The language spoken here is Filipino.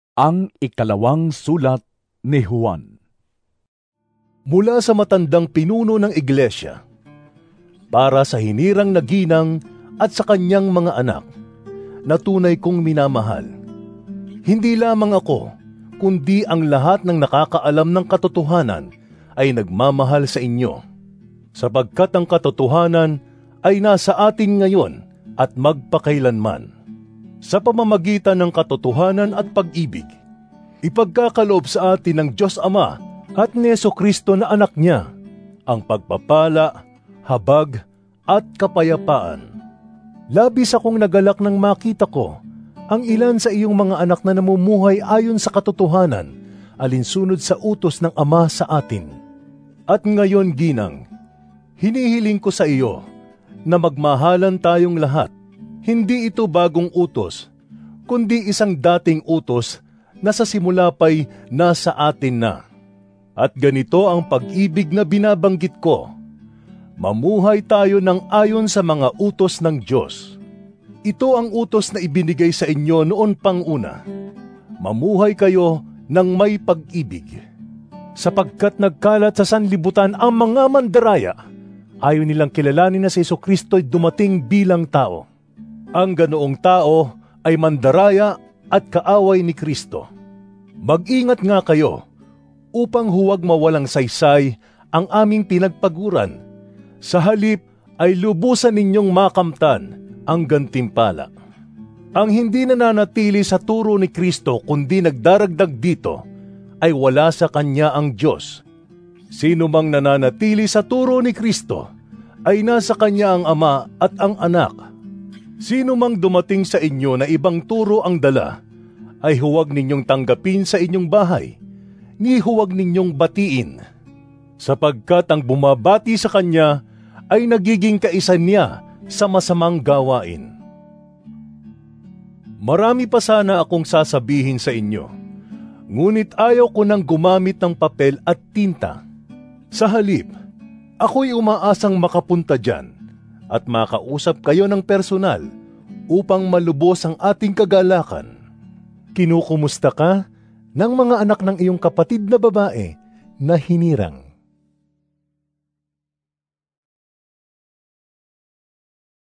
Ang ikalawang sulat ni Juan. Mula sa matandang pinuno ng iglesia, para sa hinirang na ginang at sa kanyang mga anak, na tunay kong minamahal. Hindi lamang ako, kundi ang lahat ng nakakaalam ng katotohanan ay nagmamahal sa inyo, sapagkat ang katotohanan ay nasa atin ngayon at magpakailanman. Sa pamamagitan ng katotohanan at pag-ibig, ipagkakaloob sa atin ng Diyos Ama at ni Jesucristo na anak niya ang pagpapala, habag at kapayapaan. Labis akong nagalak nang makita ko ang ilan sa iyong mga anak na namumuhay ayon sa katotohanan, alinsunod sa utos ng Ama sa atin. At ngayon, ginang, hinihiling ko sa iyo na magmahalan tayong lahat. Hindi ito bagong utos, kundi isang dating utos na sa simula pa'y nasa atin na. At ganito ang pag-ibig na binabanggit ko: mamuhay tayo ng ayon sa mga utos ng Diyos. Ito ang utos na ibinigay sa inyo noon pang una. Mamuhay kayo ng may pag-ibig. Sapagkat nagkalat sa sanlibutan ang mga mandaraya, ayaw nilang kilalanin na si Jesucristo'y dumating bilang tao. Ang ganoong tao ay mandaraya at kaaway ni Kristo. Mag-ingat nga kayo upang huwag mawalang saysay ang aming pinagpaguran. Sa halip ay lubusan ninyong makamtan ang gantimpala. Ang hindi nananatili sa turo ni Kristo kundi nagdaragdag dito ay wala sa kanya ang Diyos. Sino mang nananatili sa turo ni Kristo ay nasa kanya ang Ama at ang Anak. Sino mang dumating sa inyo na ibang turo ang dala, ay huwag ninyong tanggapin sa inyong bahay, ni huwag ninyong batiin, sapagkat ang bumabati sa kanya ay nagiging kaisa niya sa masamang gawain. Marami pa sana akong sasabihin sa inyo, ngunit ayaw ko nang gumamit ng papel at tinta. Sa halip, ako'y umaasang makapunta dyan at makausap kayo ng personal upang malubos ang ating kagalakan. Kinukumusta ka ng mga anak ng iyong kapatid na babae na hinirang.